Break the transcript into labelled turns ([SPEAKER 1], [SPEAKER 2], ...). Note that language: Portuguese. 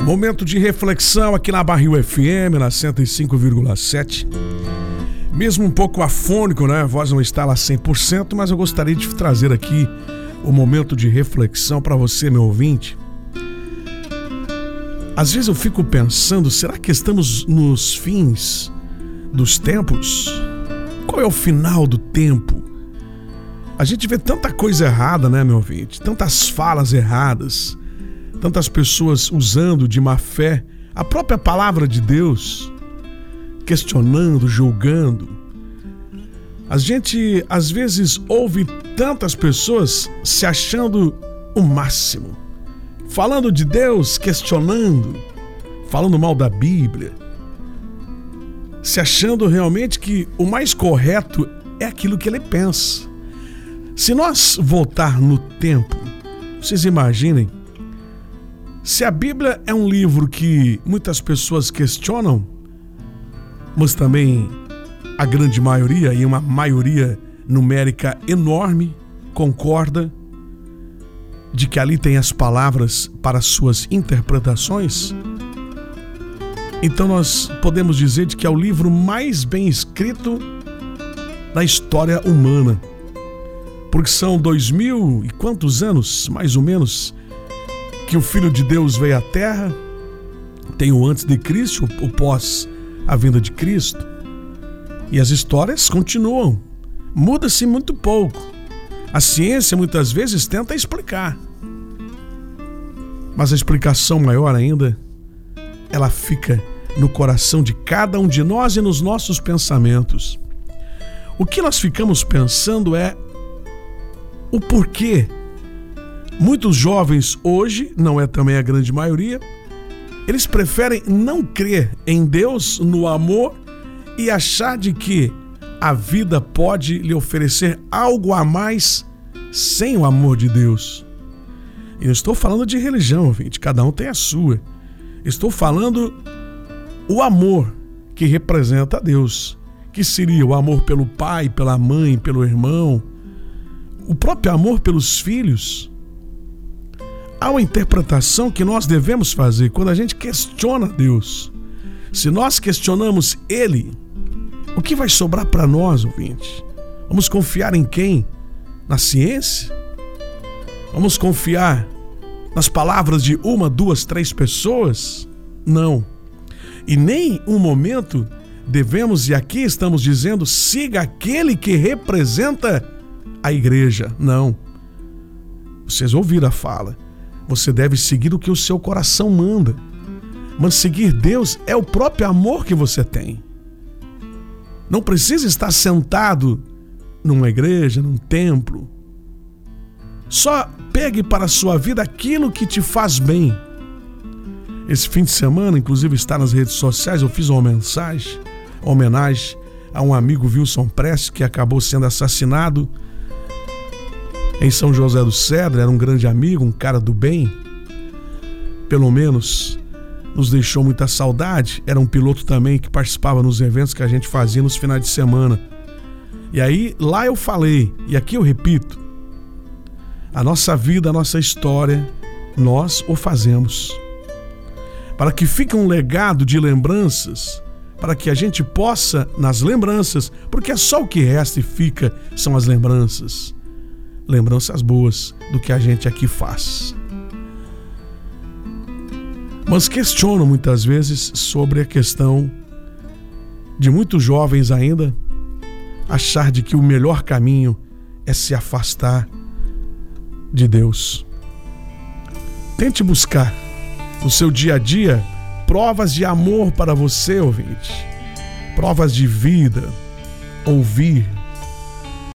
[SPEAKER 1] Momento de reflexão aqui na Barril FM, na 105,7. Mesmo um pouco afônico, né? A voz não está lá 100%, mas eu gostaria de trazer aqui o momento de reflexão para você, meu ouvinte. Às vezes eu fico pensando, será que estamos nos fins dos tempos? Qual é o final do tempo? A gente vê tanta coisa errada, né, meu ouvinte? Tantas falas erradas, tantas pessoas usando de má fé a própria palavra de Deus, questionando, julgando. A gente, às vezes, ouve tantas pessoas se achando o máximo, falando de Deus, questionando, falando mal da Bíblia, se achando realmente que o mais correto é aquilo que ele pensa. Se nós voltar no tempo, vocês imaginem, se a Bíblia é um livro que muitas pessoas questionam, mas também a grande maioria, e uma maioria numérica enorme, concorda de que ali tem as palavras para suas interpretações, então nós podemos dizer de que é o livro mais bem escrito da história humana. Porque são 2000 e quantos anos, mais ou menos, que o Filho de Deus veio à Terra. Tem o antes de Cristo, o pós a vinda de Cristo. E as histórias continuam. Muda-se muito pouco. A ciência muitas vezes tenta explicar. Mas a explicação maior ainda, ela fica no coração de cada um de nós e nos nossos pensamentos. O que nós ficamos pensando é o porquê. Muitos jovens hoje, não é também a grande maioria, eles preferem não crer em Deus, no amor, e achar de que a vida pode lhe oferecer algo a mais sem o amor de Deus. Eu não estou falando de religião, gente, cada um tem a sua. Estou falando o amor que representa a Deus, que seria o amor pelo pai, pela mãe, pelo irmão, o próprio amor pelos filhos. Há uma interpretação que nós devemos fazer quando a gente questiona Deus. Se nós questionamos Ele, o que vai sobrar para nós, ouvinte? Vamos confiar em quem? Na ciência? Vamos confiar nas palavras de uma, duas, três pessoas? Não. E nem um momento devemos, e aqui estamos dizendo, siga aquele que representa a igreja. Não. Vocês ouviram a fala. Você deve seguir o que o seu coração manda. Mas seguir Deus é o próprio amor que você tem. Não precisa estar sentado numa igreja, num templo. Só pegue para a sua vida aquilo que te faz bem. Esse fim de semana, inclusive está nas redes sociais, eu fiz uma homenagem a um amigo, Wilson Prestes, que acabou sendo assassinado em São José do Cedro. Era um grande amigo, um cara do bem. Pelo menos nos deixou muita saudade. Era um piloto também que participava nos eventos que a gente fazia nos finais de semana. E aí, lá eu falei, e aqui eu repito, a nossa vida, a nossa história, nós o fazemos. Para que fique um legado de lembranças, para que a gente possa, nas lembranças, porque é só o que resta e fica, são as lembranças. Lembranças boas do que a gente aqui faz. Mas questiono muitas vezes sobre a questão de muitos jovens ainda achar de que o melhor caminho é se afastar de Deus. Tente buscar no seu dia a dia provas de amor para você, ouvinte, provas de vida, ouvir,